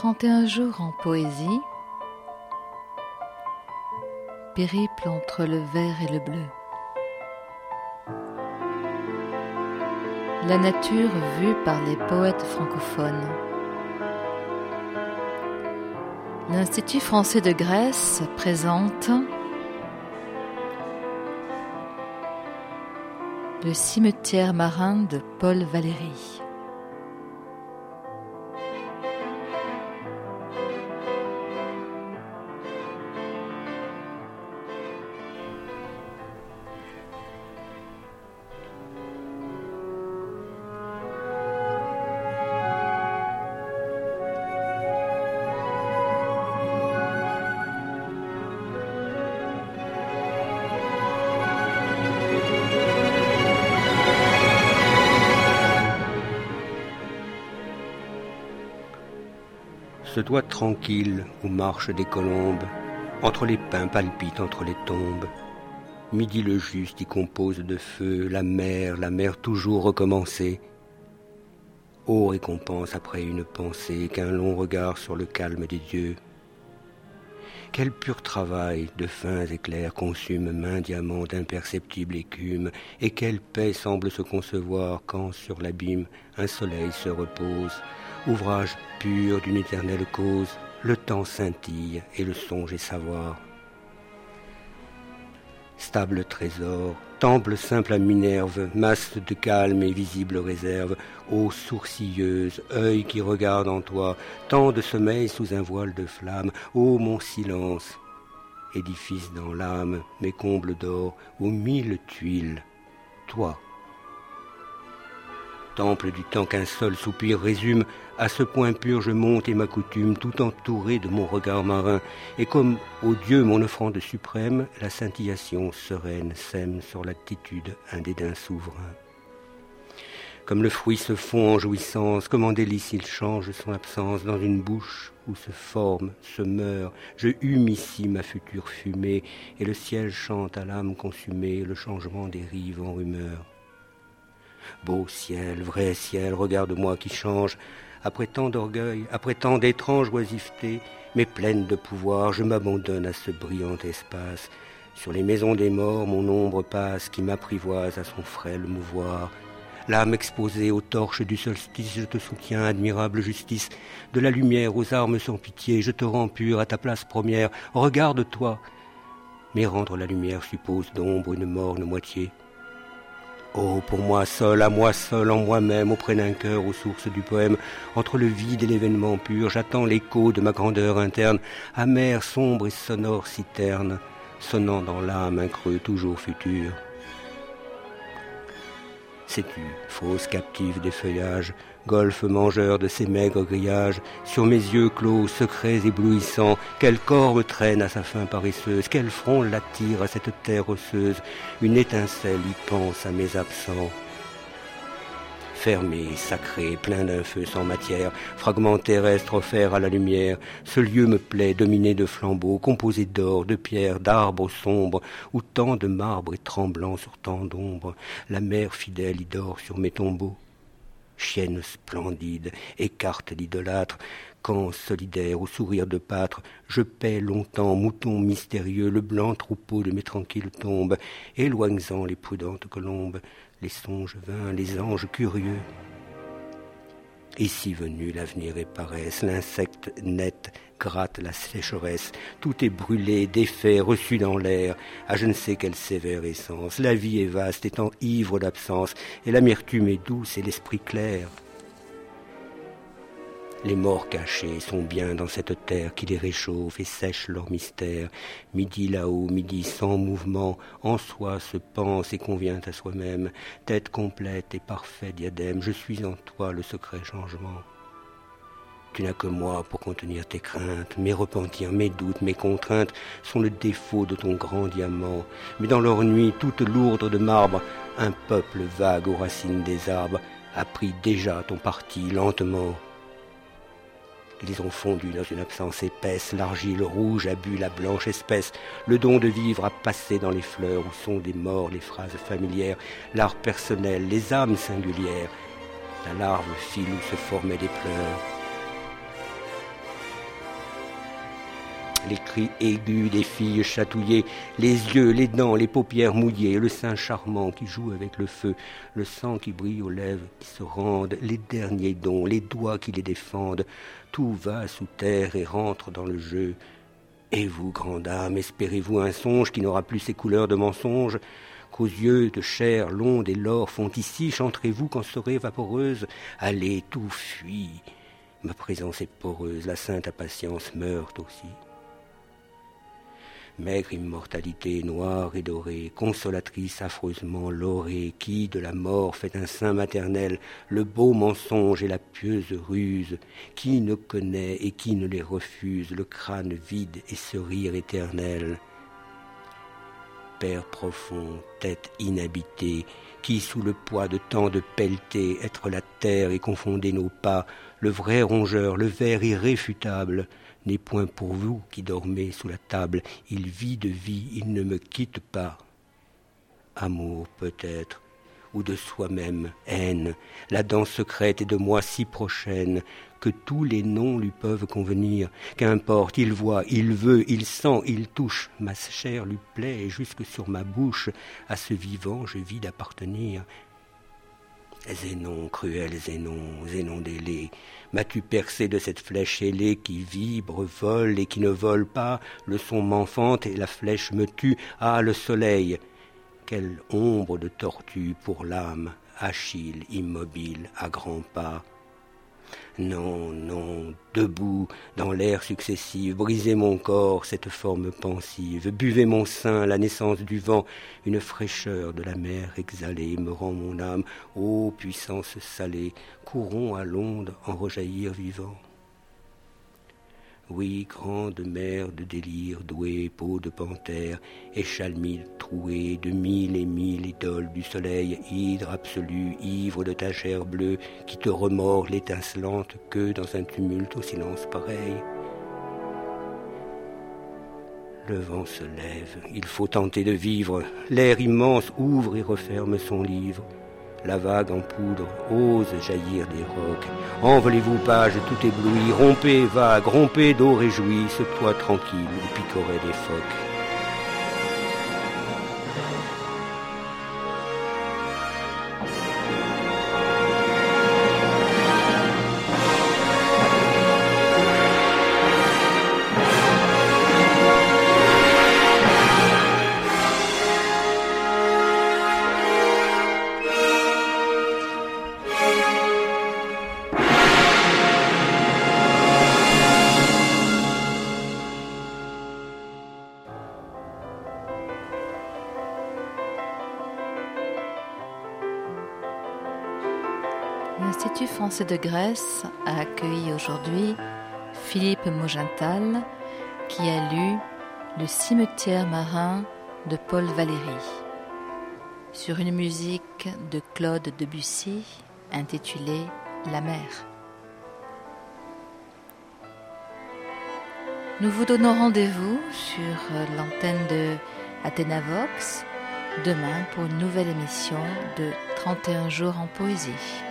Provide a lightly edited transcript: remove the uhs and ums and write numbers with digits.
31 jours en poésie. Périple entre le vert et le bleu. La nature vue par les poètes francophones. L'Institut français de Grèce présente le cimetière marin de Paul Valéry. Ce doigt tranquille où marchent des colombes, entre les pins palpite entre les tombes. Midi le juste y compose de feu, la mer toujours recommencée. Ô récompense après une pensée, qu'un long regard sur le calme des dieux. Quel pur travail de fins éclairs consume main diamant d'imperceptible écume, et quelle paix semble se concevoir quand sur l'abîme un soleil se repose. Ouvrage pur d'une éternelle cause, le temps scintille et le songe est savoir. Stable trésor, temple simple à Minerve, masse de calme et visible réserve, ô sourcilleuse, œil qui regarde en toi, tant de sommeil sous un voile de flamme, ô mon silence, édifice dans l'âme, mes combles d'or, aux 1000 tuiles, toi. Temple du temps qu'un seul soupir résume, à ce point pur je monte et m'accoutume, tout entouré de mon regard marin, et comme au Dieu mon offrande suprême, la scintillation sereine sème sur l'attitude un dédain souverain. Comme le fruit se fond en jouissance, comme en délice il change son absence dans une bouche où se forme, se meurt, je hume ici ma future fumée, et le ciel chante à l'âme consumée le changement des rives en rumeur. Beau ciel, vrai ciel, regarde-moi qui change. Après tant d'orgueil, après tant d'étranges oisivetés, mais pleine de pouvoir, je m'abandonne à ce brillant espace. Sur les maisons des morts, mon ombre passe, qui m'apprivoise à son frêle mouvoir. L'âme exposée aux torches du solstice, je te soutiens, admirable justice. De la lumière aux armes sans pitié, je te rends pur à ta place première. Regarde-toi. Mais rendre la lumière suppose d'ombre une morne moitié. Oh, pour moi seul, à moi seul, en moi-même, auprès d'un cœur aux sources du poème, entre le vide et l'événement pur, j'attends l'écho de ma grandeur interne, amère, sombre et sonore citerne, sonnant dans l'âme un creux toujours futur. Sais-tu, fausse captive des feuillages, golfe mangeur de ces maigres grillages, sur mes yeux clos, secrets éblouissants, quel corps me traîne à sa fin paresseuse, quel front l'attire à cette terre osseuse, une étincelle y pense à mes absents. Fermé, sacré, plein d'un feu sans matière, fragment terrestre offert à la lumière, ce lieu me plaît, dominé de flambeaux, composé d'or, de pierres, d'arbres sombres, où tant de marbre est tremblant sur tant d'ombre, la mer fidèle y dort sur mes tombeaux. Chienne splendide, écarte l'idolâtre, quand solidaire au sourire de pâtre, je paie longtemps, mouton mystérieux, le blanc troupeau de mes tranquilles tombes, éloignant les prudentes colombes, les songes vains, les anges curieux. Ici venu, l'avenir est paresse, l'insecte net gratte la sécheresse, tout est brûlé, défait, reçu dans l'air, à je ne sais quelle sévère essence. La vie est vaste, étant ivre d'absence, et l'amertume est douce et l'esprit clair. Les morts cachés sont bien dans cette terre qui les réchauffe et sèche leur mystère. Midi là-haut, midi sans mouvement, en soi se pense et convient à soi-même. Tête complète et parfait diadème, je suis en toi le secret changement. Tu n'as que moi pour contenir tes craintes, mes repentirs, mes doutes, mes contraintes sont le défaut de ton grand diamant. Mais dans leur nuit toute lourde de marbre, un peuple vague aux racines des arbres a pris déjà ton parti lentement. Ils ont fondu dans une absence épaisse, l'argile rouge a bu la blanche espèce, le don de vivre a passé dans les fleurs où sont des morts les phrases familières, l'art personnel, les âmes singulières, la larve file où se formaient des pleurs. Les cris aigus des filles chatouillées, les yeux, les dents, les paupières mouillées, le sein charmant qui joue avec le feu, le sang qui brille aux lèvres, qui se rendent, les derniers dons, les doigts qui les défendent, tout va sous terre et rentre dans le jeu. Et vous, grande âme, espérez-vous un songe qui n'aura plus ses couleurs de mensonge, qu'aux yeux de chair l'onde et l'or font ici, chanterez-vous qu'en serez vaporeuse? Allez, tout fuit, ma présence est poreuse, la sainte impatience meurt aussi. Maigre immortalité noire et dorée, consolatrice affreusement laurée, qui de la mort fait un sein maternel, le beau mensonge et la pieuse ruse, qui ne connaît et qui ne les refuse, le crâne vide et ce rire éternel. Père profond, tête inhabitée, qui sous le poids de tant de pelletés, être la terre et confonder nos pas, le vrai rongeur, le ver irréfutable, n'est point pour vous qui dormez sous la table, il vit de vie, il ne me quitte pas. Amour peut-être, ou de soi-même, haine, la danse secrète est de moi si prochaine, que tous les noms lui peuvent convenir, qu'importe, il voit, il veut, il sent, il touche, ma chair lui plaît, et jusque sur ma bouche, à ce vivant je vis d'appartenir. Zénon, cruel Zénon, Zénon d'Élée, m'as-tu percé de cette flèche ailée qui vibre, vole et qui ne vole pas, le son m'enfante et la flèche me tue, ah le soleil, quelle ombre de tortue pour l'âme, Achille immobile à grands pas. Non, non, debout, dans l'air successif, brisez mon corps, cette forme pensive, buvez mon sein, la naissance du vent, une fraîcheur de la mer exhalée me rend mon âme, ô puissance salée, courons à l'onde en rejaillir vivant. Oui, grande mer de délire, douée, peau de panthère, échalmille trouée de mille et mille idoles du soleil, hydre absolu, ivre de ta chair bleue, qui te remord l'étincelante queue dans un tumulte au silence pareil. Le vent se lève, il faut tenter de vivre, l'air immense ouvre et referme son livre. La vague en poudre ose jaillir des rocs. Envolez-vous, page, tout ébloui, rompez, vague, rompez d'eau réjouie, ce toit tranquille où picoraient des phoques. L'Institut français de Grèce a accueilli aujourd'hui Philippe Mogental qui a lu Le cimetière marin de Paul Valéry sur une musique de Claude Debussy intitulée La mer. Nous vous donnons rendez-vous sur l'antenne de Athénavox demain pour une nouvelle émission de 31 jours en poésie.